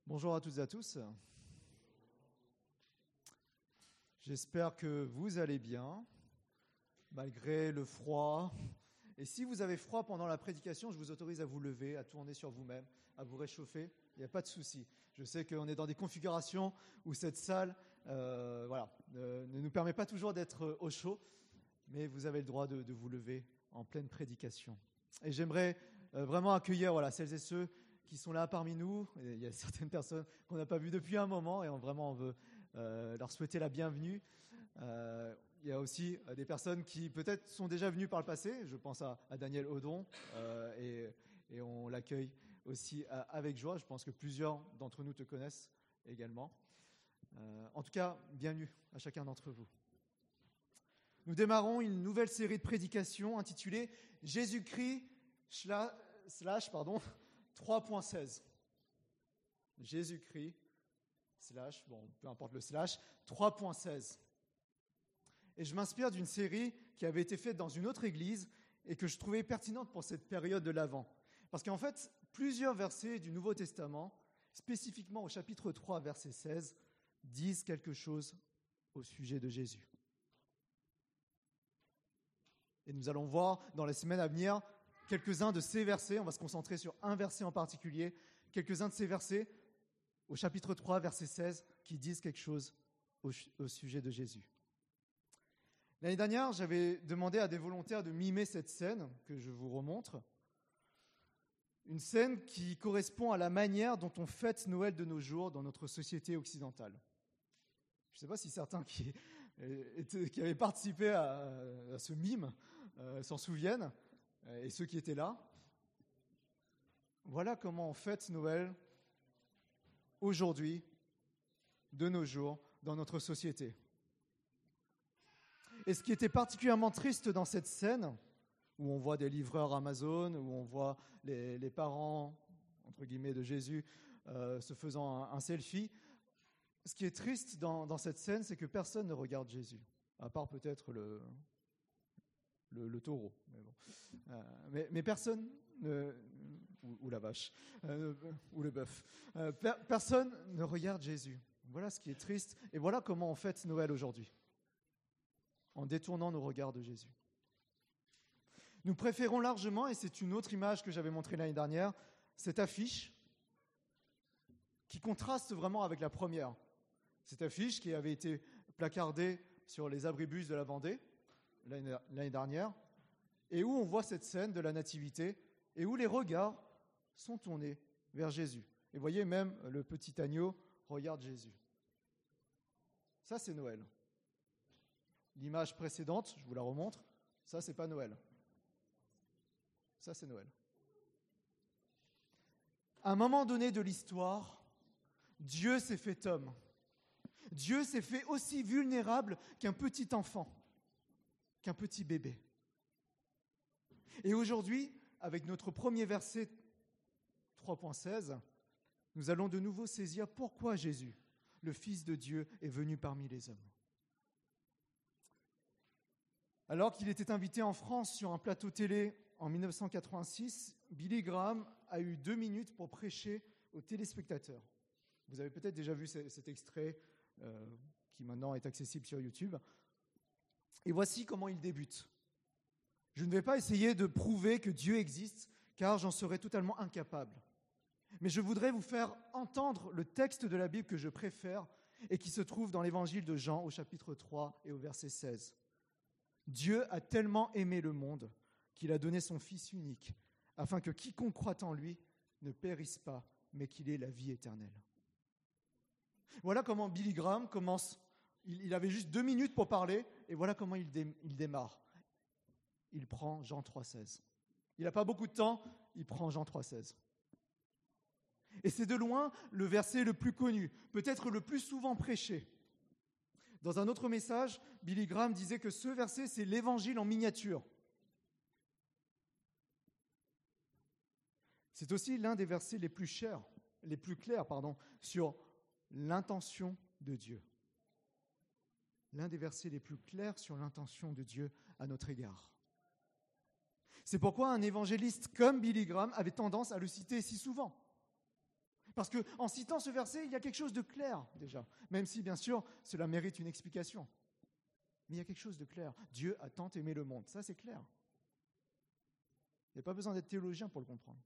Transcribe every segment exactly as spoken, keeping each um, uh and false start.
Bonjour à toutes et à tous. J'espère que vous allez bien, malgré le froid. Et si vous avez froid pendant la prédication, je vous autorise à vous lever, à tourner sur vous-même, à vous réchauffer. Il n'y a pas de souci. Je sais qu'on est dans des configurations où cette salle euh, voilà, euh, ne nous permet pas toujours d'être au chaud, mais vous avez le droit de, de vous lever en pleine prédication. Et j'aimerais euh, vraiment accueillir voilà, celles et ceux qui sont là parmi nous. Et il y a certaines personnes qu'on n'a pas vues depuis un moment et on, vraiment on veut euh, leur souhaiter la bienvenue. Euh, il y a aussi euh, des personnes qui peut-être sont déjà venues par le passé. Je pense à, à Daniel Audon euh, et, et on l'accueille aussi à, avec joie. Je pense que plusieurs d'entre nous te connaissent également. Euh, en tout cas, bienvenue à chacun d'entre vous. Nous démarrons une nouvelle série de prédications intitulée « Jésus-Christ slash, slash pardon, trois point seize ». Jésus-Christ slash, bon, peu importe le slash, trois point seize. Et je m'inspire d'une série qui avait été faite dans une autre église et que je trouvais pertinente pour cette période de l'Avent. Parce qu'en fait, plusieurs versets du Nouveau Testament, spécifiquement au chapitre trois, verset seize, disent quelque chose au sujet de Jésus. Et nous allons voir dans les semaines à venir quelques-uns de ces versets. On va se concentrer sur un verset en particulier. Quelques-uns de ces versets au chapitre trois, verset seize, qui disent quelque chose au, au sujet de Jésus. L'année dernière, j'avais demandé à des volontaires de mimer cette scène que je vous remontre. Une scène qui correspond à la manière dont on fête Noël de nos jours dans notre société occidentale. Je ne sais pas si certains qui, étaient, qui avaient participé à, à ce mime euh, s'en souviennent, et ceux qui étaient là. Voilà comment on fête Noël aujourd'hui, de nos jours, dans notre société. Et ce qui était particulièrement triste dans cette scène, où on voit des livreurs Amazon, où on voit les, les parents, entre guillemets, de Jésus euh, se faisant un, un selfie, ce qui est triste dans, dans cette scène, c'est que personne ne regarde Jésus, à part peut-être le, le, le taureau. Mais, bon. euh, mais, mais personne, ne, ou, ou la vache, euh, ou le bœuf, euh, per, personne ne regarde Jésus. Voilà ce qui est triste, et voilà comment on fête Noël aujourd'hui, en détournant nos regards de Jésus. Nous préférons largement, et c'est une autre image que j'avais montrée l'année dernière, cette affiche qui contraste vraiment avec la première. Cette affiche qui avait été placardée sur les abribus de la Vendée l'année, l'année dernière, et où on voit cette scène de la Nativité, et où les regards sont tournés vers Jésus. Et vous voyez, même le petit agneau regarde Jésus. Ça, c'est Noël. L'image précédente, je vous la remontre, ça, c'est pas Noël. Ça, c'est Noël. À un moment donné de l'histoire, Dieu s'est fait homme. Dieu s'est fait aussi vulnérable qu'un petit enfant, qu'un petit bébé. Et aujourd'hui, avec notre premier verset trois point seize, nous allons de nouveau saisir pourquoi Jésus, le Fils de Dieu, est venu parmi les hommes. Alors qu'il était invité en France sur un plateau télé en dix-neuf cent quatre-vingt-six, Billy Graham a eu deux minutes pour prêcher aux téléspectateurs. Vous avez peut-être déjà vu cet extrait euh, qui maintenant est accessible sur YouTube. Et voici comment il débute. Je ne vais pas essayer de prouver que Dieu existe, car j'en serais totalement incapable. Mais je voudrais vous faire entendre le texte de la Bible que je préfère et qui se trouve dans l'évangile de Jean au chapitre trois et au verset seize. Dieu a tellement aimé le monde qu'il a donné son Fils unique, afin que quiconque croit en lui ne périsse pas, mais qu'il ait la vie éternelle. Voilà comment Billy Graham commence. Il, il avait juste deux minutes pour parler, et voilà comment il, dé, il démarre. Il prend Jean trois seize. Il n'a pas beaucoup de temps, il prend Jean trois seize. Et c'est de loin le verset le plus connu, peut-être le plus souvent prêché. Dans un autre message, Billy Graham disait que ce verset, c'est l'évangile en miniature. C'est aussi l'un des versets les plus chers, les plus clairs, pardon, sur l'intention de Dieu. L'un des versets les plus clairs sur l'intention de Dieu à notre égard. C'est pourquoi un évangéliste comme Billy Graham avait tendance à le citer si souvent. Parce qu'en citant ce verset, il y a quelque chose de clair déjà, même si bien sûr cela mérite une explication. Mais il y a quelque chose de clair. Dieu a tant aimé le monde, ça c'est clair. Il n'y a pas besoin d'être théologien pour le comprendre.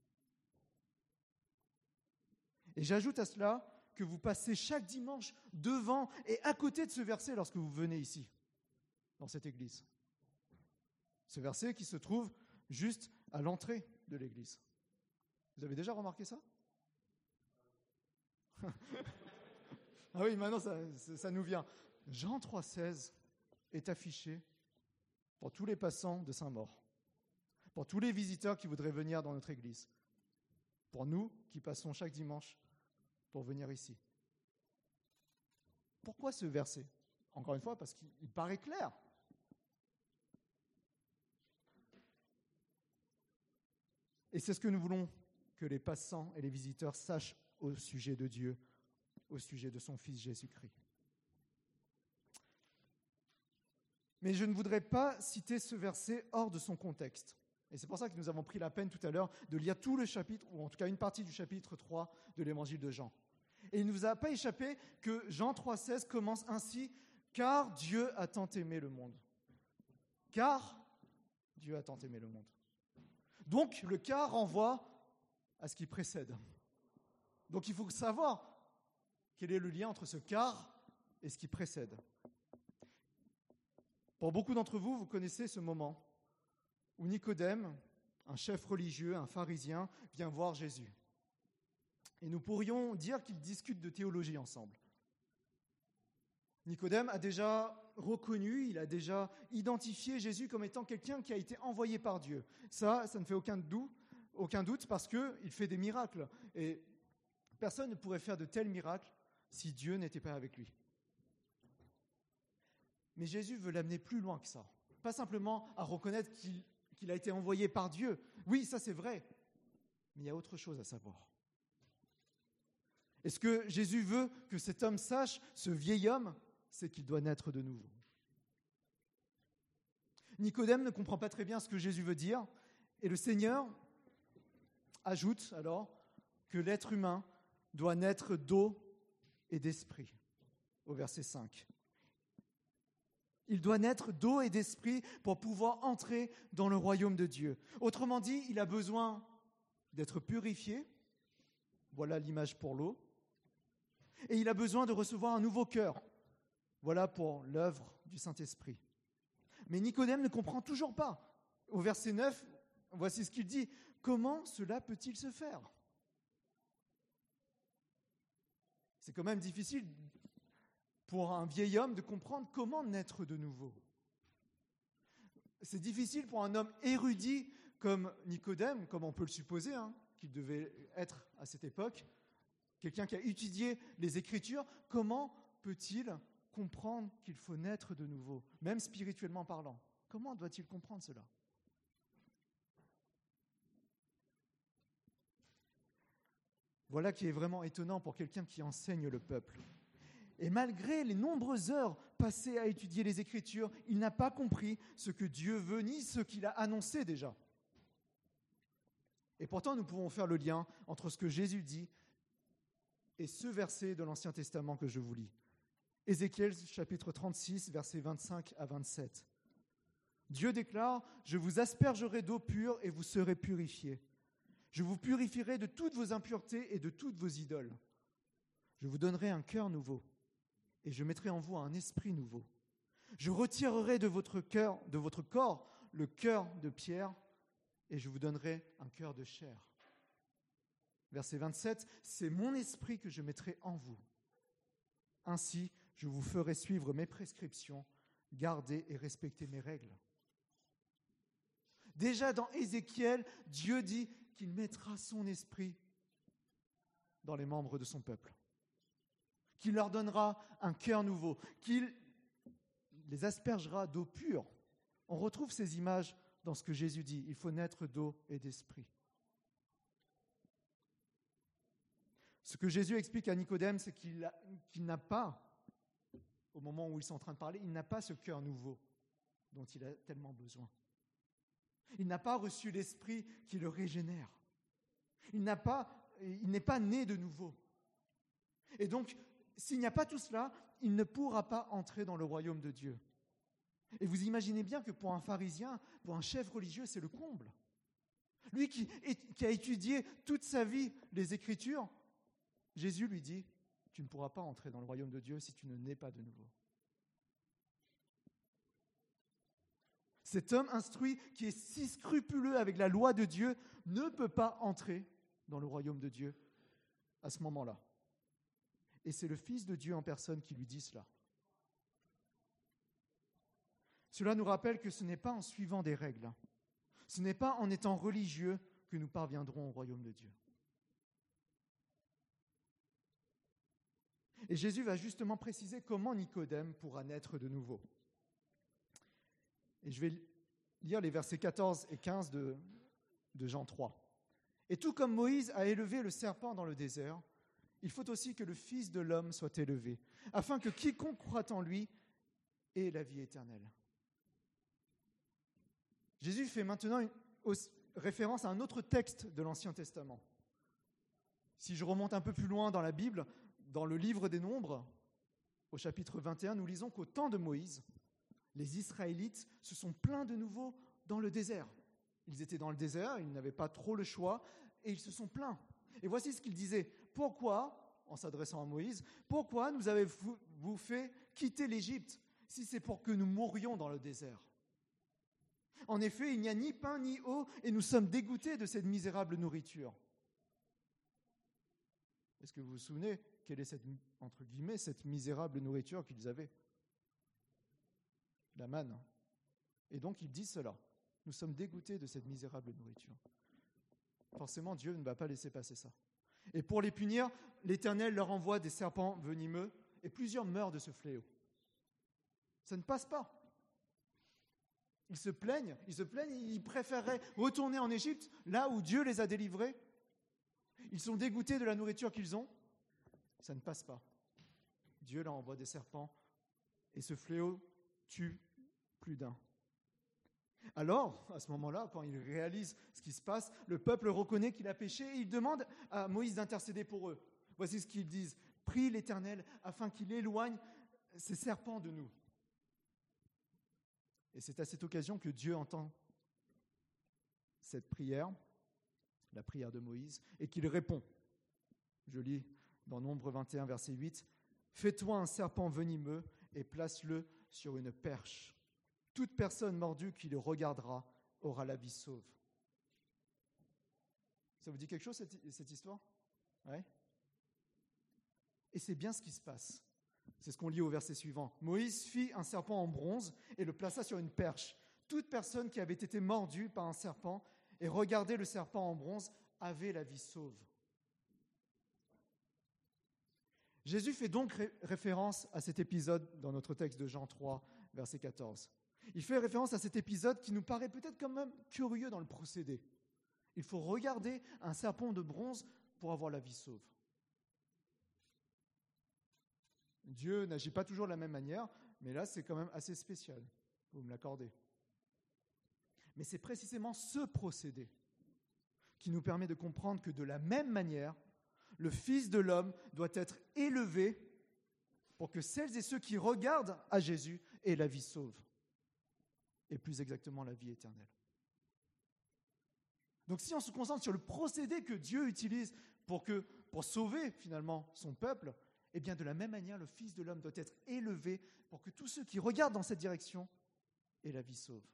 Et j'ajoute à cela que vous passez chaque dimanche devant et à côté de ce verset lorsque vous venez ici, dans cette église. Ce verset qui se trouve juste à l'entrée de l'église. Vous avez déjà remarqué ça ? Ah oui, maintenant ça, ça nous vient. Jean trois seize est affiché pour tous les passants de Saint-Maur, pour tous les visiteurs qui voudraient venir dans notre église, pour nous qui passons chaque dimanche pour venir ici. Pourquoi ce verset ? Encore une fois, parce qu'il paraît clair. Et c'est ce que nous voulons que les passants et les visiteurs sachent au sujet de Dieu, au sujet de son Fils Jésus-Christ. Mais je ne voudrais pas citer ce verset hors de son contexte. Et c'est pour ça que nous avons pris la peine tout à l'heure de lire tout le chapitre, ou en tout cas une partie du chapitre trois de l'Évangile de Jean. Et il ne vous a pas échappé que Jean trois seize commence ainsi « Car Dieu a tant aimé le monde ». Car Dieu a tant aimé le monde. Donc le « car » renvoie à ce qui précède. Donc il faut savoir quel est le lien entre ce « car » et ce qui précède. Pour beaucoup d'entre vous, vous connaissez ce moment où Nicodème, un chef religieux, un pharisien, vient voir Jésus. Et nous pourrions dire qu'ils discutent de théologie ensemble. Nicodème a déjà reconnu, il a déjà identifié Jésus comme étant quelqu'un qui a été envoyé par Dieu. Ça, ça ne fait aucun doute, aucun doute parce qu'il fait des miracles. Et personne ne pourrait faire de tels miracles si Dieu n'était pas avec lui. Mais Jésus veut l'amener plus loin que ça. Pas simplement à reconnaître qu'il, qu'il a été envoyé par Dieu. Oui, ça c'est vrai. Mais il y a autre chose à savoir. Et ce que Jésus veut que cet homme sache, ce vieil homme, c'est qu'il doit naître de nouveau. Nicodème ne comprend pas très bien ce que Jésus veut dire. Et le Seigneur ajoute alors que l'être humain doit naître d'eau et d'esprit, au verset cinq. Il doit naître d'eau et d'esprit pour pouvoir entrer dans le royaume de Dieu. Autrement dit, il a besoin d'être purifié. Voilà l'image pour l'eau. Et il a besoin de recevoir un nouveau cœur. Voilà pour l'œuvre du Saint-Esprit. Mais Nicodème ne comprend toujours pas. Au verset neuf, voici ce qu'il dit. Comment cela peut-il se faire ? C'est quand même difficile pour un vieil homme de comprendre comment naître de nouveau. C'est difficile pour un homme érudit comme Nicodème, comme on peut le supposer, hein, qu'il devait être à cette époque, quelqu'un qui a étudié les Écritures, comment peut-il comprendre qu'il faut naître de nouveau, même spirituellement parlant ? Comment doit-il comprendre cela ? Voilà qui est vraiment étonnant pour quelqu'un qui enseigne le peuple. Et malgré les nombreuses heures passées à étudier les Écritures, il n'a pas compris ce que Dieu veut, ni ce qu'il a annoncé déjà. Et pourtant, nous pouvons faire le lien entre ce que Jésus dit et ce verset de l'Ancien Testament que je vous lis. Ézéchiel chapitre trente-six, versets vingt-cinq à vingt-sept. Dieu déclare « Je vous aspergerai d'eau pure et vous serez purifiés. Je vous purifierai de toutes vos impuretés et de toutes vos idoles. Je vous donnerai un cœur nouveau. Et je mettrai en vous un esprit nouveau. Je retirerai de votre cœur, de votre corps, le cœur de pierre, et je vous donnerai un cœur de chair. » Verset vingt-sept, « C'est mon esprit que je mettrai en vous. Ainsi, je vous ferai suivre mes prescriptions, garder et respecter mes règles. » Déjà dans Ézéchiel, Dieu dit qu'il mettra son esprit dans les membres de son peuple, qu'il leur donnera un cœur nouveau, qu'il les aspergera d'eau pure. On retrouve ces images dans ce que Jésus dit. Il faut naître d'eau et d'esprit. Ce que Jésus explique à Nicodème, c'est qu'il, a, qu'il n'a pas, au moment où ils sont en train de parler, il n'a pas ce cœur nouveau dont il a tellement besoin. Il n'a pas reçu l'esprit qui le régénère. Il n'a pas, il n'est pas né de nouveau. Et donc, s'il n'y a pas tout cela, il ne pourra pas entrer dans le royaume de Dieu. Et vous imaginez bien que pour un pharisien, pour un chef religieux, c'est le comble. Lui qui, qui a étudié toute sa vie les Écritures, Jésus lui dit, tu ne pourras pas entrer dans le royaume de Dieu si tu ne nais pas de nouveau. Cet homme instruit qui est si scrupuleux avec la loi de Dieu ne peut pas entrer dans le royaume de Dieu à ce moment-là. Et c'est le Fils de Dieu en personne qui lui dit cela. Cela nous rappelle que ce n'est pas en suivant des règles, ce n'est pas en étant religieux que nous parviendrons au royaume de Dieu. Et Jésus va justement préciser comment Nicodème pourra naître de nouveau. Et je vais lire les versets quatorze et quinze de, de Jean trois. « Et tout comme Moïse a élevé le serpent dans le désert, il faut aussi que le Fils de l'homme soit élevé, afin que quiconque croit en lui ait la vie éternelle. » Jésus fait maintenant une référence à un autre texte de l'Ancien Testament. Si je remonte un peu plus loin dans la Bible, dans le livre des Nombres, au chapitre vingt et un, nous lisons qu'au temps de Moïse, les Israélites se sont plaints de nouveau dans le désert. Ils étaient dans le désert, ils n'avaient pas trop le choix, et ils se sont plaints. Et voici ce qu'ils disaient. « Pourquoi, en s'adressant à Moïse, pourquoi nous avez-vous fait quitter l'Égypte si c'est pour que nous mourions dans le désert ? En effet, il n'y a ni pain ni eau, et nous sommes dégoûtés de cette misérable nourriture. » Est-ce que vous vous souvenez quelle est cette, entre guillemets, cette misérable nourriture qu'ils avaient ? La manne. Et donc ils disent cela. Nous sommes dégoûtés de cette misérable nourriture. Forcément, Dieu ne va pas laisser passer ça. Et pour les punir, l'Éternel leur envoie des serpents venimeux et plusieurs meurent de ce fléau. Ça ne passe pas. Ils se plaignent, ils se plaignent, ils préféreraient retourner en Égypte, là où Dieu les a délivrés. Ils sont dégoûtés de la nourriture qu'ils ont. Ça ne passe pas. Dieu leur envoie des serpents et ce fléau tue plus d'un. Alors, à ce moment-là, quand ils réalisent ce qui se passe, le peuple reconnaît qu'il a péché et il demande à Moïse d'intercéder pour eux. Voici ce qu'ils disent. « Prie l'Éternel afin qu'il éloigne ces serpents de nous. » Et c'est à cette occasion que Dieu entend cette prière, la prière de Moïse, et qu'il répond. Je lis dans Nombre vingt et un, verset huit. « Fais-toi un serpent venimeux et place-le sur une perche. Toute personne mordue qui le regardera aura la vie sauve. » Ça vous dit quelque chose, cette, cette histoire ? Ouais. Et c'est bien ce qui se passe. C'est ce qu'on lit au verset suivant. « Moïse fit un serpent en bronze et le plaça sur une perche. Toute personne qui avait été mordue par un serpent et regardait le serpent en bronze avait la vie sauve. » Jésus fait donc ré- référence à cet épisode dans notre texte de Jean trois, verset quatorze. Il fait référence à cet épisode qui nous paraît peut-être quand même curieux dans le procédé. Il faut regarder un serpent de bronze pour avoir la vie sauve. Dieu n'agit pas toujours de la même manière, mais là c'est quand même assez spécial, vous me l'accordez. Mais c'est précisément ce procédé qui nous permet de comprendre que de la même manière, le Fils de l'homme doit être élevé pour que celles et ceux qui regardent à Jésus aient la vie sauve. Et plus exactement la vie éternelle. Donc si on se concentre sur le procédé que Dieu utilise pour, que, pour sauver finalement son peuple, eh bien de la même manière, le Fils de l'homme doit être élevé pour que tous ceux qui regardent dans cette direction aient la vie sauve.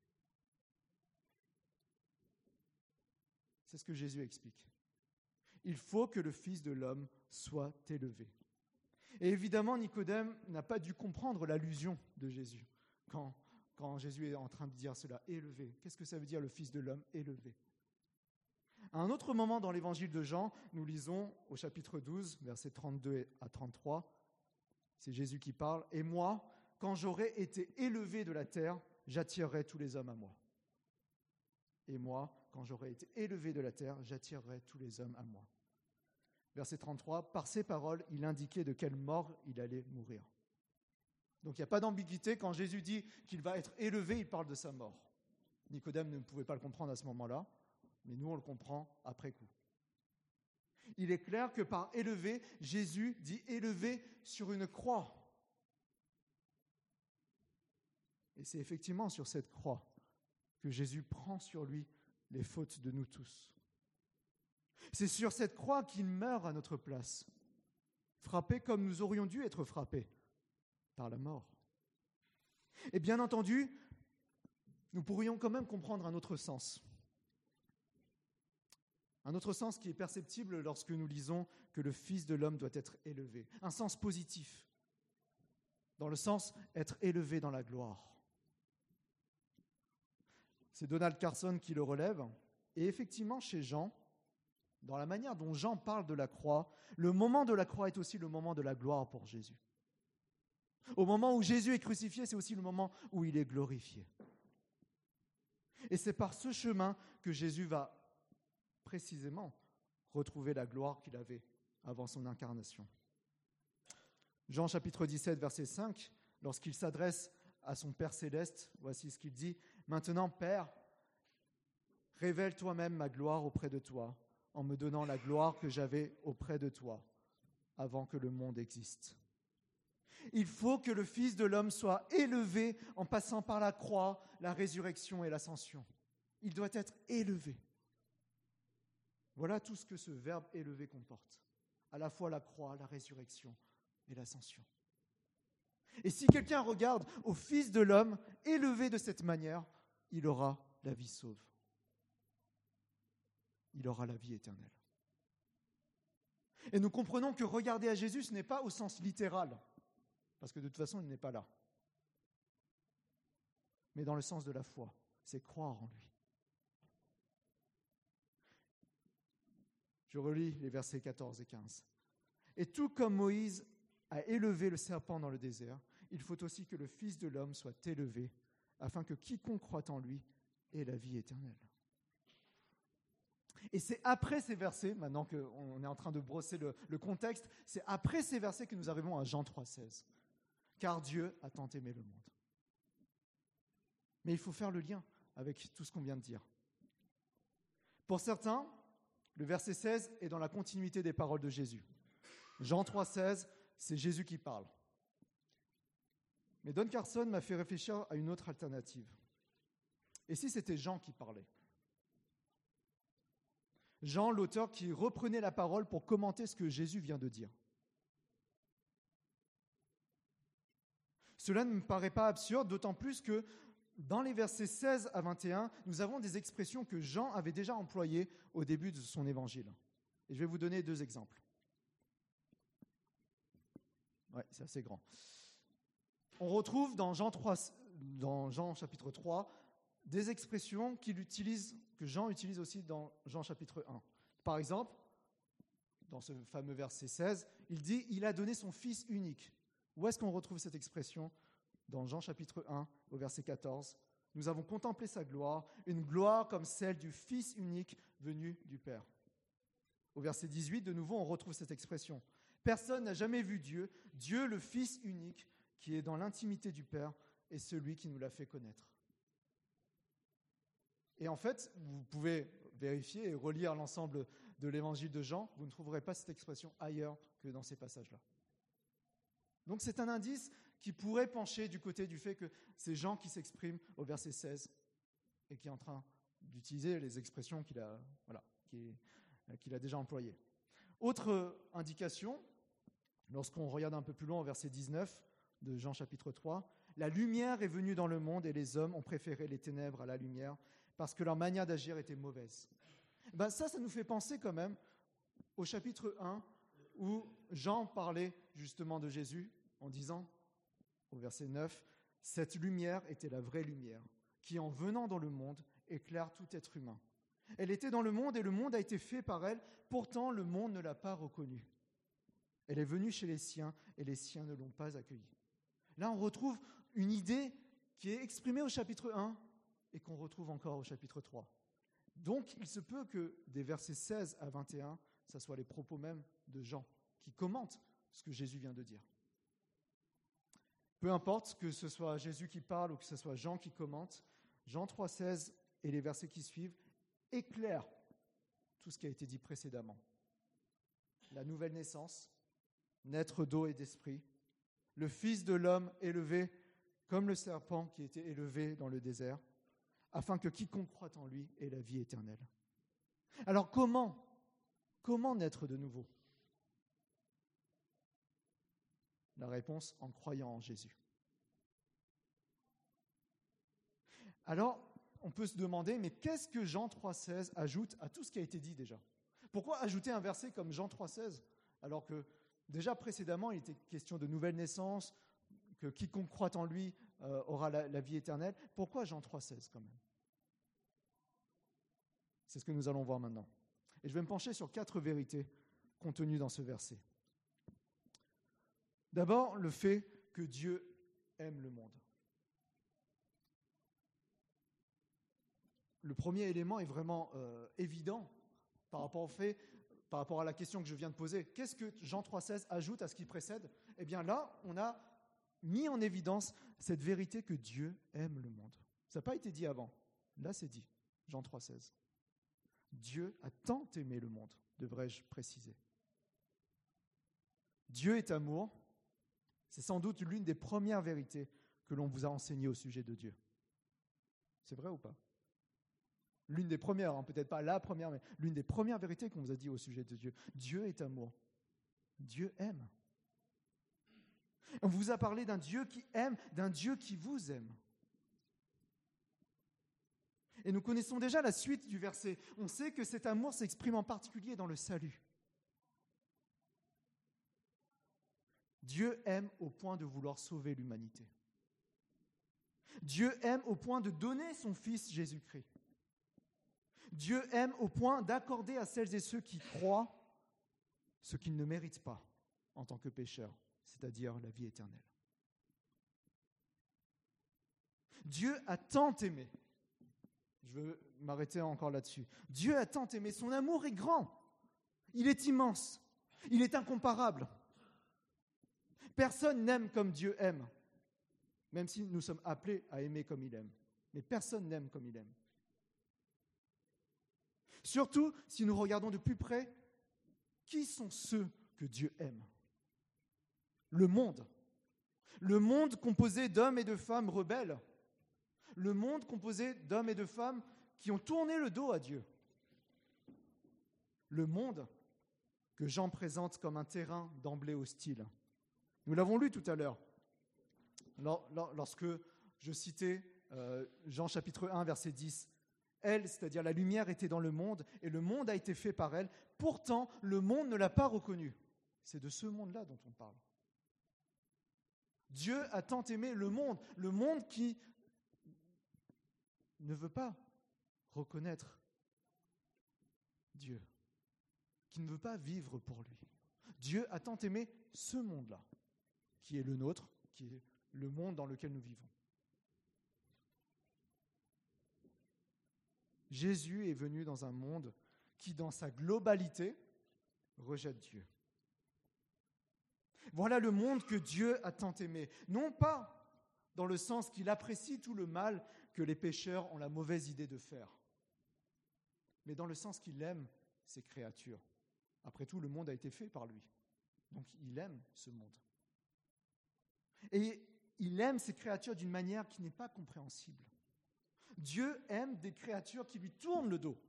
C'est ce que Jésus explique. Il faut que le Fils de l'homme soit élevé. Et évidemment, Nicodème n'a pas dû comprendre l'allusion de Jésus quand Quand Jésus est en train de dire cela, élevé. Qu'est-ce que ça veut dire le Fils de l'homme élevé ? À un autre moment dans l'évangile de Jean, nous lisons au chapitre douze, versets trente-deux à trente-trois, c'est Jésus qui parle, « Et moi, quand j'aurai été élevé de la terre, j'attirerai tous les hommes à moi. Et moi, quand j'aurai été élevé de la terre, j'attirerai tous les hommes à moi. » Verset trente-trois, par ces paroles, il indiquait de quelle mort il allait mourir. Donc il n'y a pas d'ambiguïté. Quand Jésus dit qu'il va être élevé, il parle de sa mort. Nicodème ne pouvait pas le comprendre à ce moment-là, mais nous on le comprend après coup. Il est clair que par élevé, Jésus dit élevé sur une croix. Et c'est effectivement sur cette croix que Jésus prend sur lui les fautes de nous tous. C'est sur cette croix qu'il meurt à notre place, frappé comme nous aurions dû être frappés par la mort. Et bien entendu, nous pourrions quand même comprendre un autre sens. Un autre sens qui est perceptible lorsque nous lisons que le Fils de l'homme doit être élevé. Un sens positif, dans le sens être élevé dans la gloire. C'est Donald Carson qui le relève. Et effectivement, chez Jean, dans la manière dont Jean parle de la croix, le moment de la croix est aussi le moment de la gloire pour Jésus. Au moment où Jésus est crucifié, c'est aussi le moment où il est glorifié. Et c'est par ce chemin que Jésus va précisément retrouver la gloire qu'il avait avant son incarnation. Jean chapitre dix-sept, verset cinq, lorsqu'il s'adresse à son Père céleste, voici ce qu'il dit. « Maintenant, Père, révèle toi-même ma gloire auprès de toi, en me donnant la gloire que j'avais auprès de toi, avant que le monde existe. » Il faut que le Fils de l'homme soit élevé en passant par la croix, la résurrection et l'ascension. Il doit être élevé. Voilà tout ce que ce verbe élevé comporte. À la fois la croix, la résurrection et l'ascension. Et si quelqu'un regarde au Fils de l'homme élevé de cette manière, il aura la vie sauve. Il aura la vie éternelle. Et nous comprenons que regarder à Jésus, ce n'est pas au sens littéral, parce que de toute façon, il n'est pas là. Mais dans le sens de la foi, c'est croire en lui. Je relis les versets quatorze et quinze. « Et tout comme Moïse a élevé le serpent dans le désert, il faut aussi que le Fils de l'homme soit élevé, afin que quiconque croit en lui ait la vie éternelle. » Et c'est après ces versets, maintenant qu'on est en train de brosser le, le contexte, c'est après ces versets que nous arrivons à Jean trois seize. « Car Dieu a tant aimé le monde. » Mais il faut faire le lien avec tout ce qu'on vient de dire. Pour certains, le verset seize est dans la continuité des paroles de Jésus. Jean trois seize, c'est Jésus qui parle. Mais Don Carson m'a fait réfléchir à une autre alternative. Et si c'était Jean qui parlait ? Jean, l'auteur qui reprenait la parole pour commenter ce que Jésus vient de dire. Cela ne me paraît pas absurde, d'autant plus que dans les versets seize à vingt et un, nous avons des expressions que Jean avait déjà employées au début de son évangile. Et je vais vous donner deux exemples. Ouais, c'est assez grand. On retrouve dans Jean, trois, dans Jean chapitre trois des expressions qu'il utilise, que Jean utilise aussi dans Jean chapitre un. Par exemple, dans ce fameux verset seize, il dit « Il a donné son Fils unique ». Où est-ce qu'on retrouve cette expression ? Dans Jean chapitre un, au verset quatorze. « Nous avons contemplé sa gloire, une gloire comme celle du Fils unique venu du Père ». Au verset dix-huit, de nouveau, on retrouve cette expression. « Personne n'a jamais vu Dieu, Dieu le Fils unique, qui est dans l'intimité du Père, est celui qui nous l'a fait connaître. » Et en fait, vous pouvez vérifier et relire l'ensemble de l'évangile de Jean, vous ne trouverez pas cette expression ailleurs que dans ces passages-là. Donc c'est un indice qui pourrait pencher du côté du fait que c'est Jean qui s'exprime au verset seize et qui est en train d'utiliser les expressions qu'il a, voilà, qu'il a déjà employées. Autre indication, lorsqu'on regarde un peu plus loin au verset dix-neuf de Jean chapitre trois, « La lumière est venue dans le monde et les hommes ont préféré les ténèbres à la lumière parce que leur manière d'agir était mauvaise. » Ben ça, ça nous fait penser quand même au chapitre un où Jean parlait justement de Jésus en disant, au verset neuf, « Cette lumière était la vraie lumière qui, en venant dans le monde, éclaire tout être humain. Elle était dans le monde et le monde a été fait par elle, pourtant le monde ne l'a pas reconnue. Elle est venue chez les siens et les siens ne l'ont pas accueillie. » Là, on retrouve une idée qui est exprimée au chapitre un et qu'on retrouve encore au chapitre trois. Donc, il se peut que des versets seize à vingt et un, ça soit les propos même de Jean, qui commentent ce que Jésus vient de dire. Peu importe que ce soit Jésus qui parle ou que ce soit Jean qui commente, Jean trois seize et les versets qui suivent éclairent tout ce qui a été dit précédemment. la nouvelle naissance, naître d'eau et d'esprit, le Fils de l'homme élevé comme le serpent qui était élevé dans le désert, afin que quiconque croit en lui ait la vie éternelle. Alors comment, comment naître de nouveau ? La réponse, en croyant en Jésus. Alors, on peut se demander, mais qu'est-ce que Jean trois seize ajoute à tout ce qui a été dit déjà ? Pourquoi ajouter un verset comme Jean trois seize, alors que déjà précédemment, il était question de nouvelle naissance, que quiconque croit en lui euh, aura la, la vie éternelle. Pourquoi Jean trois seize quand même ? C'est ce que nous allons voir maintenant. Et je vais me pencher sur quatre vérités contenues dans ce verset. D'abord, le fait que Dieu aime le monde. Le premier élément est vraiment euh, évident par rapport au fait, par rapport à la question que je viens de poser. Qu'est-ce que Jean trois seize ajoute à ce qui précède ? Eh bien là, on a mis en évidence cette vérité que Dieu aime le monde. Ça n'a pas été dit avant. Là, c'est dit. Jean trois seize. Dieu a tant aimé le monde, devrais-je préciser. Dieu est amour. C'est sans doute l'une des premières vérités que l'on vous a enseignées au sujet de Dieu. C'est vrai ou pas ? L'une des premières, hein, peut-être pas la première, mais l'une des premières vérités qu'on vous a dit au sujet de Dieu. Dieu est amour. Dieu aime. On vous a parlé d'un Dieu qui aime, d'un Dieu qui vous aime. Et nous connaissons déjà la suite du verset. On sait que cet amour s'exprime en particulier dans le salut. Dieu aime au point de vouloir sauver l'humanité. Dieu aime au point de donner son Fils Jésus-Christ. Dieu aime au point d'accorder à celles et ceux qui croient ce qu'ils ne méritent pas en tant que pécheurs, c'est-à-dire la vie éternelle. Dieu a tant aimé. Je veux m'arrêter encore là-dessus. Dieu a tant aimé. Son amour est grand. Il est immense. Il est incomparable. Personne n'aime comme Dieu aime, même si nous sommes appelés à aimer comme il aime. Mais personne n'aime comme il aime. Surtout, si nous regardons de plus près, qui sont ceux que Dieu aime ? Le monde. Le monde composé d'hommes et de femmes rebelles. Le monde composé d'hommes et de femmes qui ont tourné le dos à Dieu. Le monde que Jean présente comme un terrain d'emblée hostile. Nous l'avons lu tout à l'heure, lorsque je citais euh, Jean chapitre un, verset dix. Elle, c'est-à-dire la lumière, était dans le monde, et le monde a été fait par elle. Pourtant, le monde ne l'a pas reconnue. C'est de ce monde-là dont on parle. Dieu a tant aimé le monde, le monde qui ne veut pas reconnaître Dieu, qui ne veut pas vivre pour lui. Dieu a tant aimé ce monde-là, qui est le nôtre, qui est le monde dans lequel nous vivons. Jésus est venu dans un monde qui, dans sa globalité, rejette Dieu. Voilà le monde que Dieu a tant aimé. Non pas dans le sens qu'il apprécie tout le mal que les pécheurs ont la mauvaise idée de faire, mais dans le sens qu'il aime ses créatures. Après tout, le monde a été fait par lui. Donc il aime ce monde. Et il aime ces créatures d'une manière qui n'est pas compréhensible. Dieu aime des créatures qui lui tournent le dos.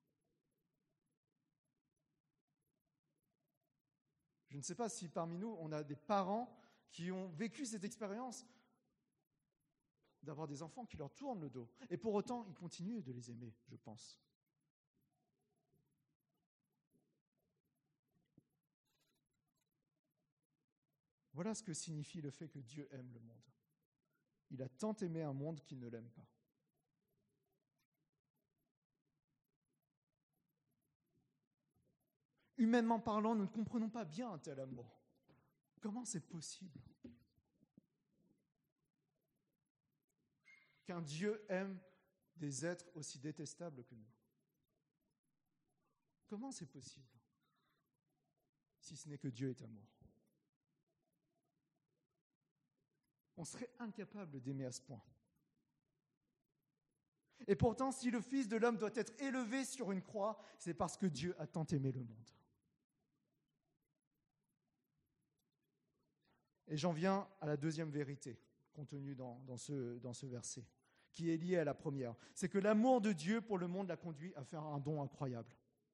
Je ne sais pas si parmi nous, on a des parents qui ont vécu cette expérience d'avoir des enfants qui leur tournent le dos. Et pour autant, ils continuent de les aimer, je pense. Voilà ce que signifie le fait que Dieu aime le monde. Il a tant aimé un monde qu'il ne l'aime pas. Humainement parlant, nous ne comprenons pas bien un tel amour. Comment c'est possible qu'un Dieu aime des êtres aussi détestables que nous? Comment c'est possible, si ce n'est que Dieu est amour? On serait incapable d'aimer à ce point. Et pourtant, si le Fils de l'homme doit être élevé sur une croix, c'est parce que Dieu a tant aimé le monde. Et j'en viens à la deuxième vérité contenue dans, dans, ce, dans ce verset, qui est liée à la première. C'est que l'amour de Dieu pour le monde l'a conduit à faire un don incroyable.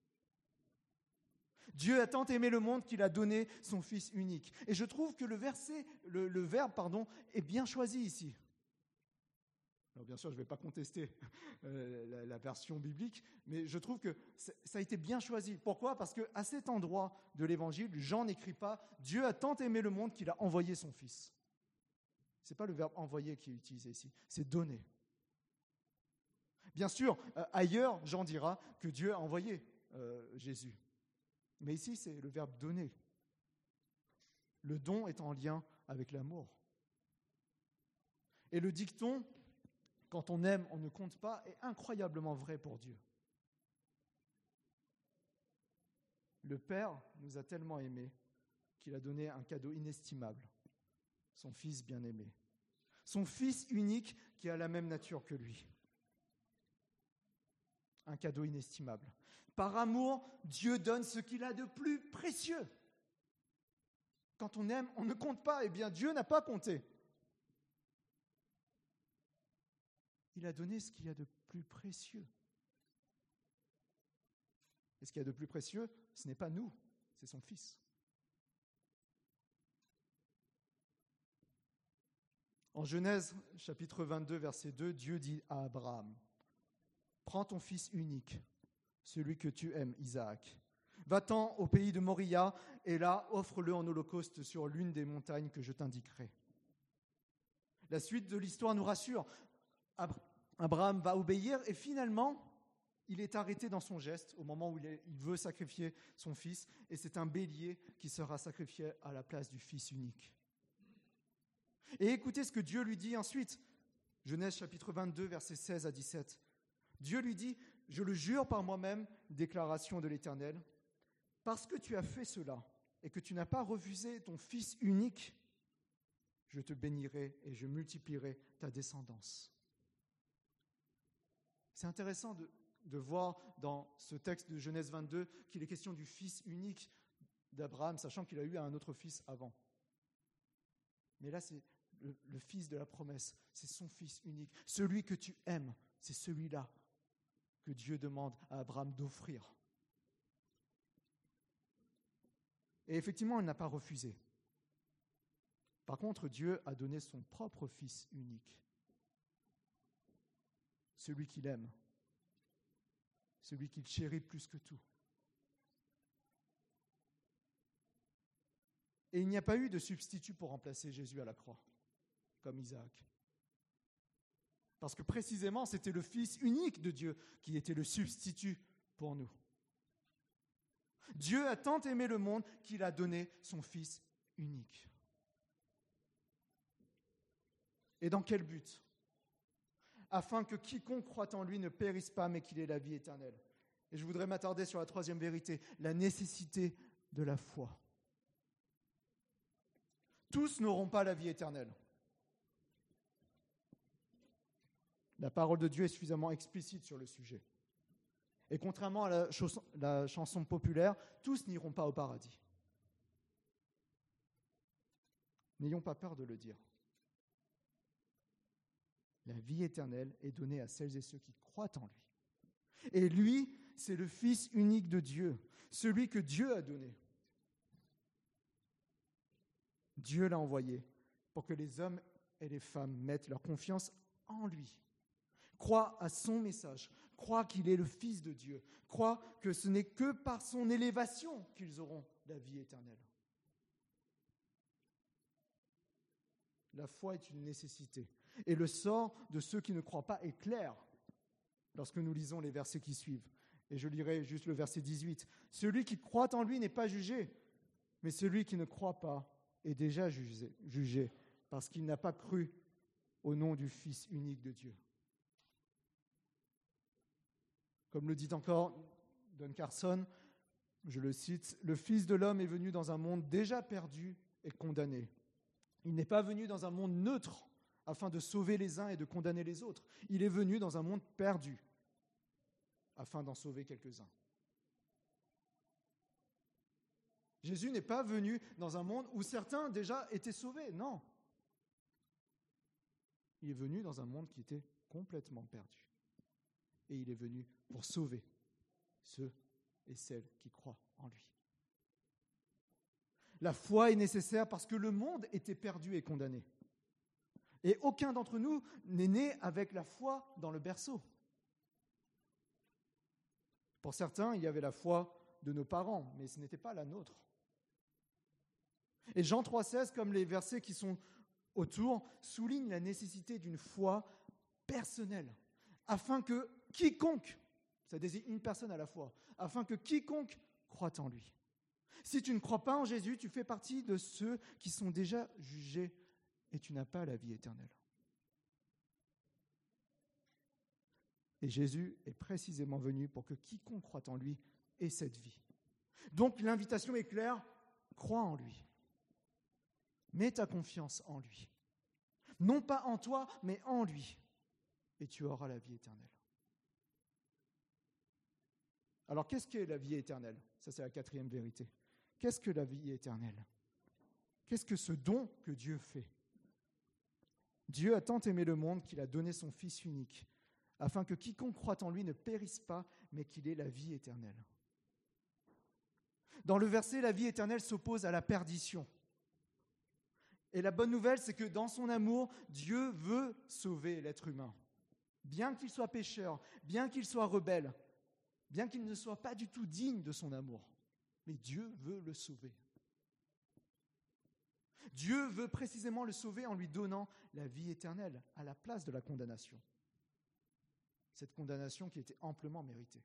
Dieu a tant aimé le monde qu'il a donné son Fils unique. Et je trouve que le verset, le, le verbe, pardon, est bien choisi ici. Alors bien sûr, je ne vais pas contester euh, la, la version biblique, mais je trouve que ça a été bien choisi. Pourquoi ? Parce qu'à cet endroit de l'Évangile, Jean n'écrit pas « Dieu a tant aimé le monde qu'il a envoyé son Fils ». Ce n'est pas le verbe « envoyer » qui est utilisé ici, c'est « donner ». Bien sûr, euh, ailleurs, Jean dira que Dieu a envoyé euh, Jésus. Mais ici, c'est le verbe « donner ». Le don est en lien avec l'amour. Et le dicton « quand on aime, on ne compte pas » est incroyablement vrai pour Dieu. Le Père nous a tellement aimés qu'il a donné un cadeau inestimable, son Fils bien-aimé, son Fils unique qui a la même nature que lui. Un cadeau inestimable. Par amour, Dieu donne ce qu'il a de plus précieux. Quand on aime, on ne compte pas. Eh bien, Dieu n'a pas compté. Il a donné ce qu'il y a de plus précieux. Et ce qu'il y a de plus précieux, ce n'est pas nous, c'est son Fils. En Genèse, chapitre vingt-deux, verset deux, Dieu dit à Abraham, « Prends ton fils unique, celui que tu aimes, Isaac. Va-t'en au pays de Moria, et là, offre-le en holocauste sur l'une des montagnes que je t'indiquerai. » La suite de l'histoire nous rassure. Abraham va obéir, et finalement, il est arrêté dans son geste au moment où il, est, il veut sacrifier son fils, et c'est un bélier qui sera sacrifié à la place du fils unique. Et écoutez ce que Dieu lui dit ensuite. Genèse chapitre vingt-deux, versets seize à dix-sept. Dieu lui dit, « Je le jure par moi-même, déclaration de l'Éternel, parce que tu as fait cela et que tu n'as pas refusé ton fils unique, je te bénirai et je multiplierai ta descendance. » C'est intéressant de, de voir dans ce texte de Genèse vingt-deux qu'il est question du fils unique d'Abraham, sachant qu'il a eu un autre fils avant. Mais là, c'est le, le fils de la promesse, c'est son fils unique. Celui que tu aimes, c'est celui-là que Dieu demande à Abraham d'offrir. Et effectivement, il n'a pas refusé. Par contre, Dieu a donné son propre fils unique. Celui qu'il aime. Celui qu'il chérit plus que tout. Et il n'y a pas eu de substitut pour remplacer Jésus à la croix, comme Isaac. Parce que précisément, c'était le Fils unique de Dieu qui était le substitut pour nous. Dieu a tant aimé le monde qu'il a donné son Fils unique. Et dans quel but ? Afin que quiconque croit en lui ne périsse pas, mais qu'il ait la vie éternelle. Et je voudrais m'attarder sur la troisième vérité, la nécessité de la foi. Tous n'auront pas la vie éternelle. La parole de Dieu est suffisamment explicite sur le sujet. Et contrairement à la, chanson, la chanson populaire, tous n'iront pas au paradis. N'ayons pas peur de le dire. La vie éternelle est donnée à celles et ceux qui croient en lui. Et lui, c'est le Fils unique de Dieu, celui que Dieu a donné. Dieu l'a envoyé pour que les hommes et les femmes mettent leur confiance en lui. Croient à son message, croient qu'il est le Fils de Dieu, croient que ce n'est que par son élévation qu'ils auront la vie éternelle. La foi est une nécessité. Et le sort de ceux qui ne croient pas est clair lorsque nous lisons les versets qui suivent. Et je lirai juste le verset dix-huit. « Celui qui croit en lui n'est pas jugé, mais celui qui ne croit pas est déjà jugé, jugé parce qu'il n'a pas cru au nom du Fils unique de Dieu. » Comme le dit encore Don Carson, je le cite, « Le Fils de l'homme est venu dans un monde déjà perdu et condamné. Il n'est pas venu dans un monde neutre afin de sauver les uns et de condamner les autres. Il est venu dans un monde perdu afin d'en sauver quelques-uns. » Jésus n'est pas venu dans un monde où certains déjà étaient sauvés, non. Il est venu dans un monde qui était complètement perdu. Et il est venu pour sauver ceux et celles qui croient en lui. La foi est nécessaire parce que le monde était perdu et condamné. Et aucun d'entre nous n'est né avec la foi dans le berceau. Pour certains, il y avait la foi de nos parents, mais ce n'était pas la nôtre. Et Jean trois seize, comme les versets qui sont autour, souligne la nécessité d'une foi personnelle, afin que quiconque, ça désigne une personne à la fois, afin que quiconque croit en lui. Si tu ne crois pas en Jésus, tu fais partie de ceux qui sont déjà jugés et tu n'as pas la vie éternelle. Et Jésus est précisément venu pour que quiconque croit en lui ait cette vie. Donc l'invitation est claire, crois en lui. Mets ta confiance en lui. Non pas en toi, mais en lui. Et tu auras la vie éternelle. Alors qu'est-ce qu'est la vie éternelle ? Ça, c'est la quatrième vérité. Qu'est-ce que la vie éternelle ? Qu'est-ce que ce don que Dieu fait ? Dieu a tant aimé le monde qu'il a donné son Fils unique, afin que quiconque croit en lui ne périsse pas, mais qu'il ait la vie éternelle. Dans le verset, la vie éternelle s'oppose à la perdition. Et la bonne nouvelle, c'est que dans son amour, Dieu veut sauver l'être humain. Bien qu'il soit pécheur, bien qu'il soit rebelle, bien qu'il ne soit pas du tout digne de son amour. Mais Dieu veut le sauver. Dieu veut précisément le sauver en lui donnant la vie éternelle à la place de la condamnation. Cette condamnation qui était amplement méritée.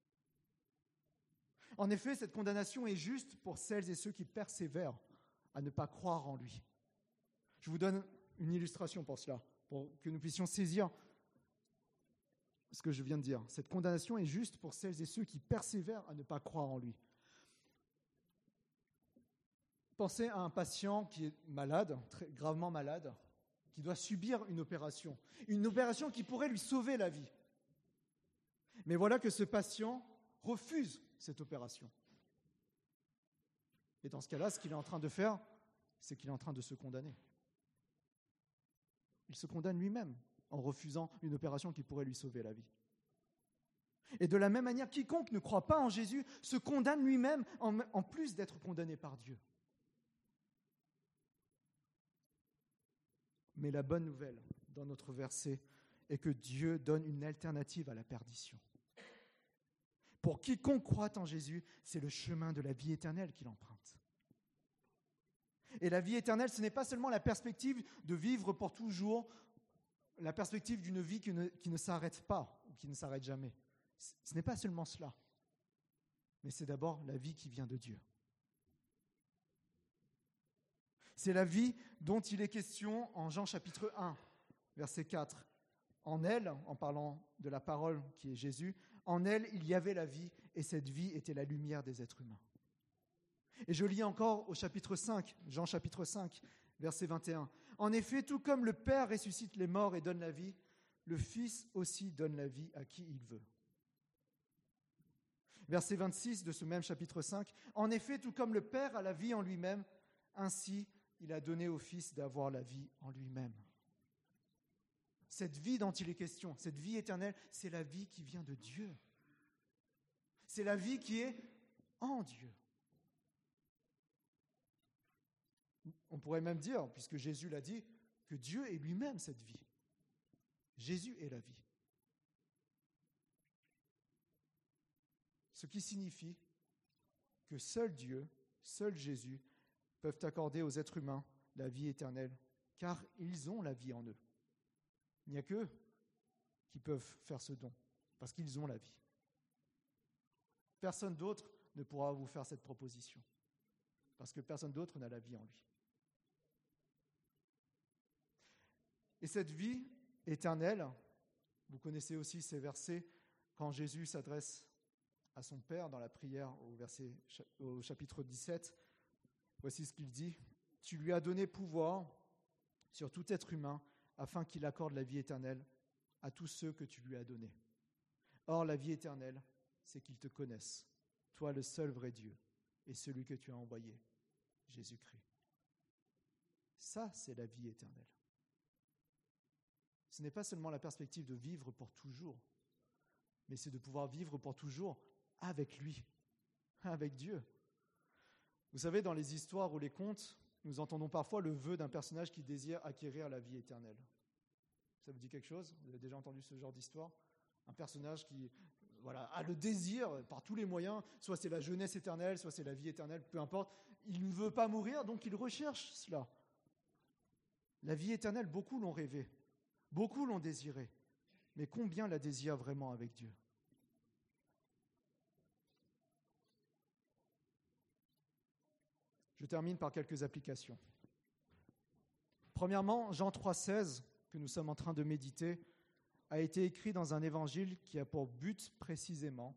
En effet, cette condamnation est juste pour celles et ceux qui persévèrent à ne pas croire en lui. Je vous donne une illustration pour cela, pour que nous puissions saisir ce que je viens de dire. Cette condamnation est juste pour celles et ceux qui persévèrent à ne pas croire en lui. Pensez à un patient qui est malade, très gravement malade, qui doit subir une opération. Une opération qui pourrait lui sauver la vie. Mais voilà que ce patient refuse cette opération. Et dans ce cas-là, ce qu'il est en train de faire, c'est qu'il est en train de se condamner. Il se condamne lui-même en refusant une opération qui pourrait lui sauver la vie. Et de la même manière, quiconque ne croit pas en Jésus se condamne lui-même en, en plus d'être condamné par Dieu. Mais la bonne nouvelle dans notre verset est que Dieu donne une alternative à la perdition. Pour quiconque croit en Jésus, c'est le chemin de la vie éternelle qu'il emprunte. Et la vie éternelle, ce n'est pas seulement la perspective de vivre pour toujours, la perspective d'une vie qui ne, qui ne s'arrête pas ou qui ne s'arrête jamais. Ce n'est pas seulement cela, mais c'est d'abord la vie qui vient de Dieu. C'est la vie dont il est question en Jean chapitre un, verset quatre. En elle, en parlant de la parole qui est Jésus, en elle, il y avait la vie, et cette vie était la lumière des êtres humains. Et je lis encore au chapitre cinq, Jean chapitre cinq, verset vingt et un. En effet, tout comme le Père ressuscite les morts et donne la vie, le Fils aussi donne la vie à qui il veut. Verset vingt-six de ce même chapitre cinq. En effet, tout comme le Père a la vie en lui-même, ainsi il a donné au Fils d'avoir la vie en lui-même. Cette vie dont il est question, cette vie éternelle, c'est la vie qui vient de Dieu. C'est la vie qui est en Dieu. On pourrait même dire, puisque Jésus l'a dit, que Dieu est lui-même cette vie. Jésus est la vie. Ce qui signifie que seul Dieu, seul Jésus, peuvent accorder aux êtres humains la vie éternelle, car ils ont la vie en eux. Il n'y a qu'eux qui peuvent faire ce don, parce qu'ils ont la vie. Personne d'autre ne pourra vous faire cette proposition, parce que personne d'autre n'a la vie en lui. Et cette vie éternelle, vous connaissez aussi ces versets, quand Jésus s'adresse à son Père dans la prière au, verset, au chapitre dix-sept, voici ce qu'il dit. « Tu lui as donné pouvoir sur tout être humain, afin qu'il accorde la vie éternelle à tous ceux que tu lui as donnés. Or, la vie éternelle, c'est qu'ils te connaissent, toi le seul vrai Dieu, et celui que tu as envoyé, Jésus-Christ. Ça, c'est la vie éternelle. Ce n'est pas seulement la perspective de vivre pour toujours, mais c'est de pouvoir vivre pour toujours avec lui, avec Dieu. Vous savez, dans les histoires ou les contes, nous entendons parfois le vœu d'un personnage qui désire acquérir la vie éternelle. Ça vous dit quelque chose? Vous avez déjà entendu ce genre d'histoire? Un personnage qui voilà, a le désir par tous les moyens, soit c'est la jeunesse éternelle, soit c'est la vie éternelle, peu importe. Il ne veut pas mourir, donc il recherche cela. La vie éternelle, beaucoup l'ont rêvé, beaucoup l'ont désiré, mais combien la désirent vraiment avec Dieu? Je termine par quelques applications. Premièrement, Jean trois seize, que nous sommes en train de méditer, a été écrit dans un évangile qui a pour but précisément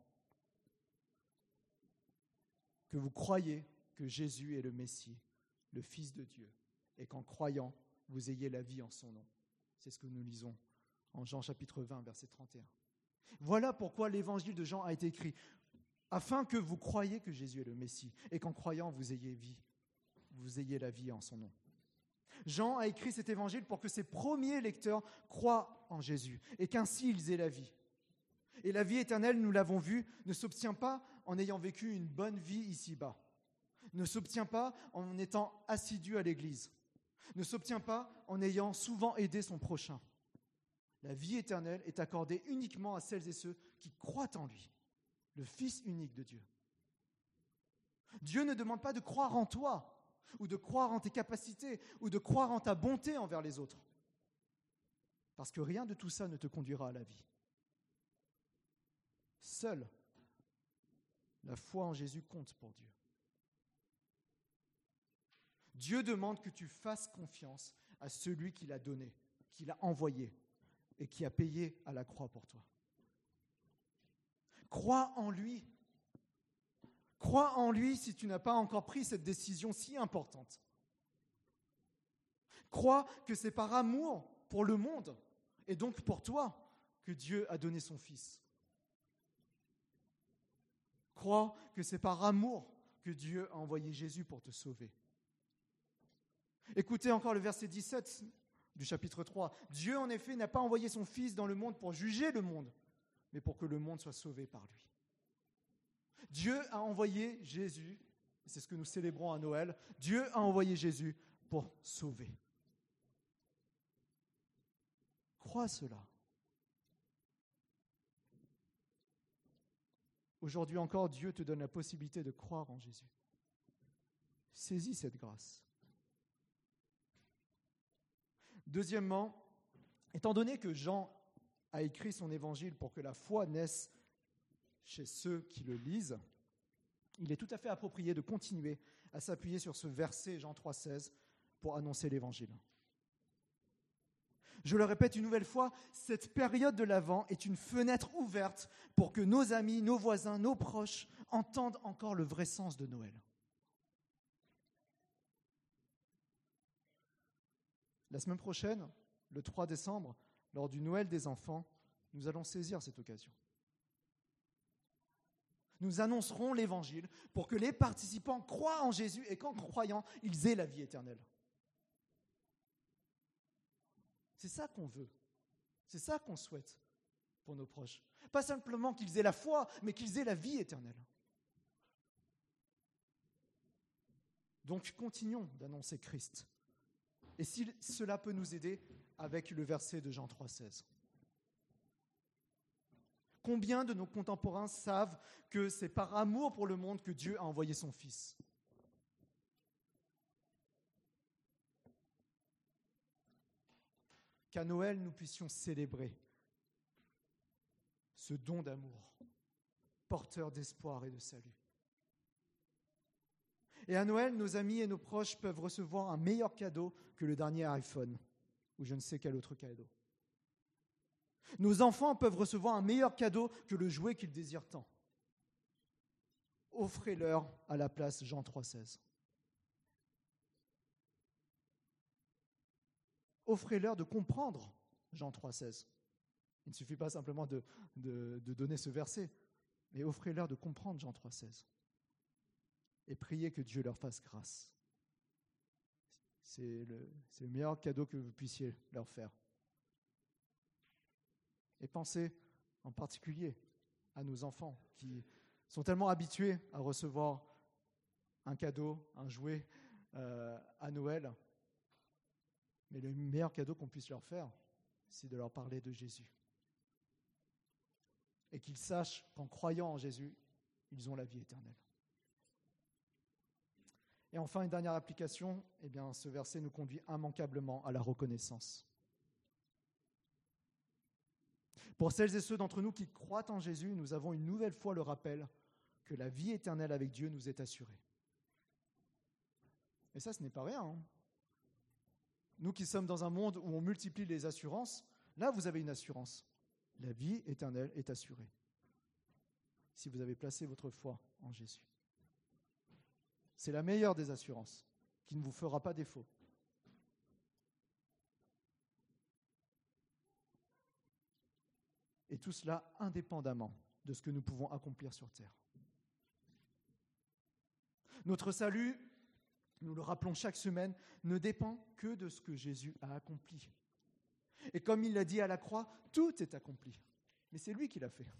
que vous croyez que Jésus est le Messie, le Fils de Dieu, et qu'en croyant, vous ayez la vie en son nom. C'est ce que nous lisons en Jean chapitre vingt, verset trente et un. Voilà pourquoi l'évangile de Jean a été écrit, afin que vous croyiez que Jésus est le Messie, et qu'en croyant, vous ayez vie, vous ayez la vie en son nom. Jean a écrit cet évangile pour que ses premiers lecteurs croient en Jésus et qu'ainsi ils aient la vie. Et la vie éternelle, nous l'avons vu, ne s'obtient pas en ayant vécu une bonne vie ici-bas, ne s'obtient pas en étant assidu à l'église, ne s'obtient pas en ayant souvent aidé son prochain. La vie éternelle est accordée uniquement à celles et ceux qui croient en lui, le Fils unique de Dieu. Dieu ne demande pas de croire en toi, ou de croire en tes capacités, ou de croire en ta bonté envers les autres. Parce que rien de tout ça ne te conduira à la vie. Seule la foi en Jésus compte pour Dieu. Dieu demande que tu fasses confiance à celui qui l'a donné, qui l'a envoyé et qui a payé à la croix pour toi. Crois en lui. Crois en lui si tu n'as pas encore pris cette décision si importante. Crois que c'est par amour pour le monde et donc pour toi que Dieu a donné son Fils. Crois que c'est par amour que Dieu a envoyé Jésus pour te sauver. Écoutez encore le verset dix-sept du chapitre trois. Dieu, en effet, n'a pas envoyé son Fils dans le monde pour juger le monde, mais pour que le monde soit sauvé par lui. Dieu a envoyé Jésus, c'est ce que nous célébrons à Noël, Dieu a envoyé Jésus pour sauver. Crois cela. Aujourd'hui encore, Dieu te donne la possibilité de croire en Jésus. Saisis cette grâce. Deuxièmement, étant donné que Jean a écrit son évangile pour que la foi naisse chez ceux qui le lisent, il est tout à fait approprié de continuer à s'appuyer sur ce verset, Jean trois seize, pour annoncer l'évangile. Je le répète une nouvelle fois, cette période de l'Avent est une fenêtre ouverte pour que nos amis, nos voisins, nos proches entendent encore le vrai sens de Noël. La semaine prochaine, le trois décembre, lors du Noël des enfants, nous allons saisir cette occasion. Nous annoncerons l'évangile pour que les participants croient en Jésus et qu'en croyant, ils aient la vie éternelle. C'est ça qu'on veut. C'est ça qu'on souhaite pour nos proches. Pas simplement qu'ils aient la foi, mais qu'ils aient la vie éternelle. Donc, continuons d'annoncer Christ. Et si cela peut nous aider avec le verset de Jean trois seize. Combien de nos contemporains savent que c'est par amour pour le monde que Dieu a envoyé son Fils ? Qu'à Noël, nous puissions célébrer ce don d'amour, porteur d'espoir et de salut. Et à Noël, nos amis et nos proches peuvent recevoir un meilleur cadeau que le dernier iPhone ou je ne sais quel autre cadeau. Nos enfants peuvent recevoir un meilleur cadeau que le jouet qu'ils désirent tant. Offrez-leur à la place Jean trois seize. Offrez-leur de comprendre Jean trois seize. Il ne suffit pas simplement de, de, de donner ce verset, mais offrez-leur de comprendre Jean trois seize. et priez que Dieu leur fasse grâce. C'est le, c'est le meilleur cadeau que vous puissiez leur faire. Et pensez en particulier à nos enfants qui sont tellement habitués à recevoir un cadeau, un jouet euh, à Noël. Mais le meilleur cadeau qu'on puisse leur faire, c'est de leur parler de Jésus. Et qu'ils sachent qu'en croyant en Jésus, ils ont la vie éternelle. Et enfin, une dernière application, eh bien, ce verset nous conduit immanquablement à la reconnaissance. Pour celles et ceux d'entre nous qui croient en Jésus, nous avons une nouvelle fois le rappel que la vie éternelle avec Dieu nous est assurée. Et ça, ce n'est pas rien. Hein. Nous qui sommes dans un monde où on multiplie les assurances, là, vous avez une assurance. La vie éternelle est assurée. Si vous avez placé votre foi en Jésus. C'est la meilleure des assurances, qui ne vous fera pas défaut. Et tout cela indépendamment de ce que nous pouvons accomplir sur terre. Notre salut, nous le rappelons chaque semaine, ne dépend que de ce que Jésus a accompli. Et comme il l'a dit à la croix, tout est accompli. Mais c'est lui qui l'a fait.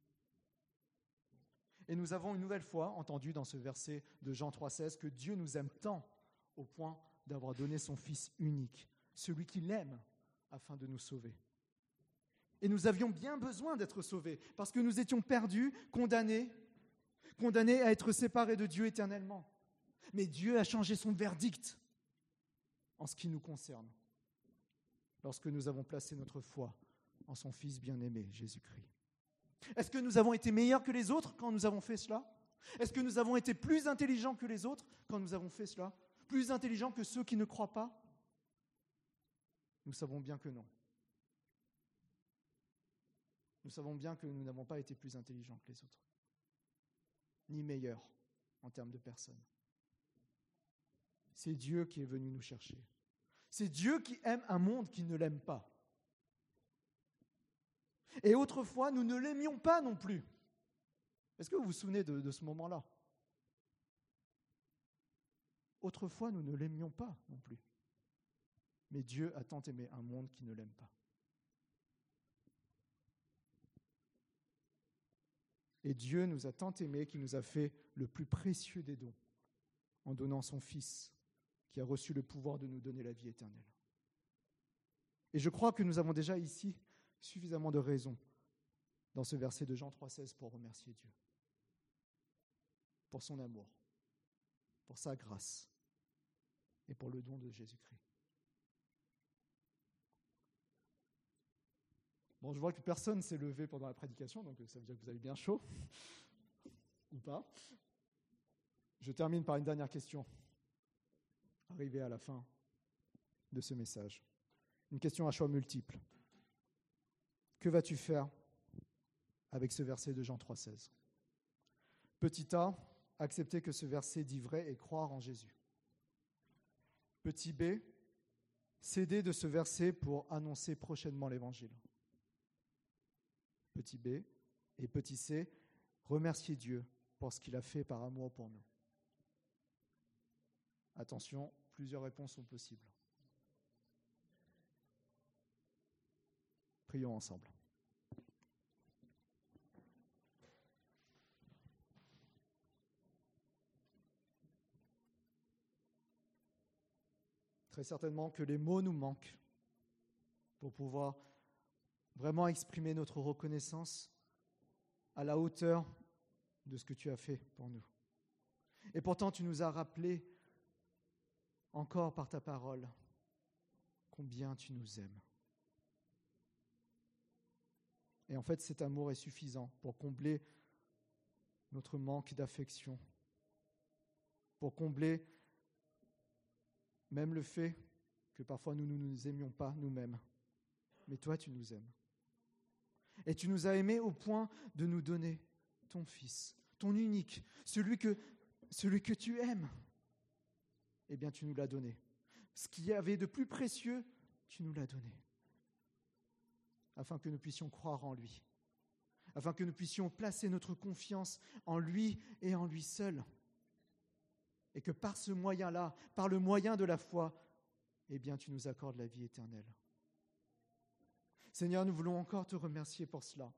Et nous avons une nouvelle fois entendu dans ce verset de Jean trois seize que Dieu nous aime tant au point d'avoir donné son Fils unique, celui qu'il aime, afin de nous sauver. Et nous avions bien besoin d'être sauvés, parce que nous étions perdus, condamnés, condamnés à être séparés de Dieu éternellement. Mais Dieu a changé son verdict en ce qui nous concerne, lorsque nous avons placé notre foi en son Fils bien-aimé, Jésus-Christ. Est-ce que nous avons été meilleurs que les autres quand nous avons fait cela ? Est-ce que nous avons été plus intelligents que les autres quand nous avons fait cela ? Plus intelligents que ceux qui ne croient pas ? Nous savons bien que non. Nous savons bien que nous n'avons pas été plus intelligents que les autres, ni meilleurs en termes de personnes. C'est Dieu qui est venu nous chercher. C'est Dieu qui aime un monde qui ne l'aime pas. Et autrefois, nous ne l'aimions pas non plus. Est-ce que vous vous souvenez de, de ce moment-là ? Autrefois, nous ne l'aimions pas non plus. Mais Dieu a tant aimé un monde qui ne l'aime pas. Et Dieu nous a tant aimés qu'il nous a fait le plus précieux des dons en donnant son Fils qui a reçu le pouvoir de nous donner la vie éternelle. Et je crois que nous avons déjà ici suffisamment de raisons dans ce verset de Jean trois seize pour remercier Dieu pour son amour, pour sa grâce et pour le don de Jésus-Christ. Bon, je vois que personne ne s'est levé pendant la prédication, donc ça veut dire que vous avez bien chaud, ou pas. Je termine par une dernière question, arrivée à la fin de ce message. Une question à choix multiple. Que vas-tu faire avec ce verset de Jean trois seize ? Petit a, accepter que ce verset dit vrai et croire en Jésus. Petit b, s'aider de ce verset pour annoncer prochainement l'Évangile. Petit b et petit c, remercier Dieu pour ce qu'il a fait par amour pour nous. Attention, plusieurs réponses sont possibles. Prions ensemble. Très certainement que les mots nous manquent pour pouvoir vraiment exprimer notre reconnaissance à la hauteur de ce que tu as fait pour nous. Et pourtant, tu nous as rappelé encore par ta parole combien tu nous aimes. Et en fait, cet amour est suffisant pour combler notre manque d'affection, pour combler même le fait que parfois nous ne nous aimions pas nous-mêmes. Mais toi, tu nous aimes. Et tu nous as aimés au point de nous donner ton Fils, ton unique, celui que, celui que tu aimes. Eh bien, tu nous l'as donné. Ce qu'il y avait de plus précieux, tu nous l'as donné. Afin que nous puissions croire en lui. Afin que nous puissions placer notre confiance en lui et en lui seul. et que par ce moyen-là, par le moyen de la foi, eh bien, tu nous accordes la vie éternelle. Seigneur, nous voulons encore te remercier pour cela.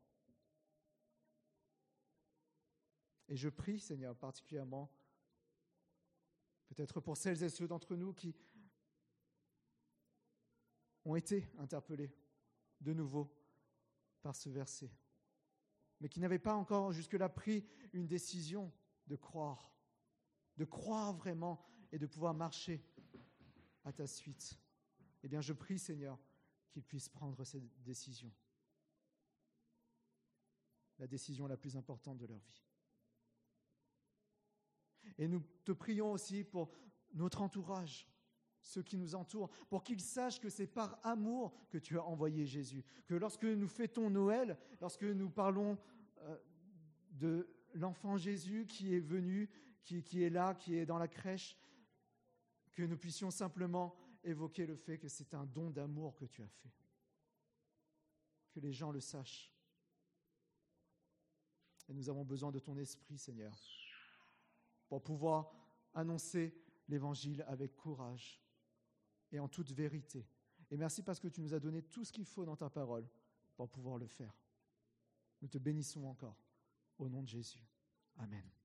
Et je prie, Seigneur, particulièrement, peut-être pour celles et ceux d'entre nous qui ont été interpellés de nouveau par ce verset, mais qui n'avaient pas encore jusque-là pris une décision de croire, de croire vraiment et de pouvoir marcher à ta suite. Eh bien, je prie, Seigneur, qu'ils puissent prendre cette décision, la décision la plus importante de leur vie. Et nous te prions aussi pour notre entourage, ceux qui nous entourent, pour qu'ils sachent que c'est par amour que tu as envoyé Jésus. Que lorsque nous fêtons Noël, lorsque nous parlons euh, de l'enfant Jésus qui est venu, qui, qui est là, qui est dans la crèche, que nous puissions simplement évoquer le fait que c'est un don d'amour que tu as fait. Que les gens le sachent. Et nous avons besoin de ton esprit, Seigneur, pour pouvoir annoncer l'Évangile avec courage et en toute vérité. Et merci parce que tu nous as donné tout ce qu'il faut dans ta parole pour pouvoir le faire. Nous te bénissons encore. Au nom de Jésus. Amen.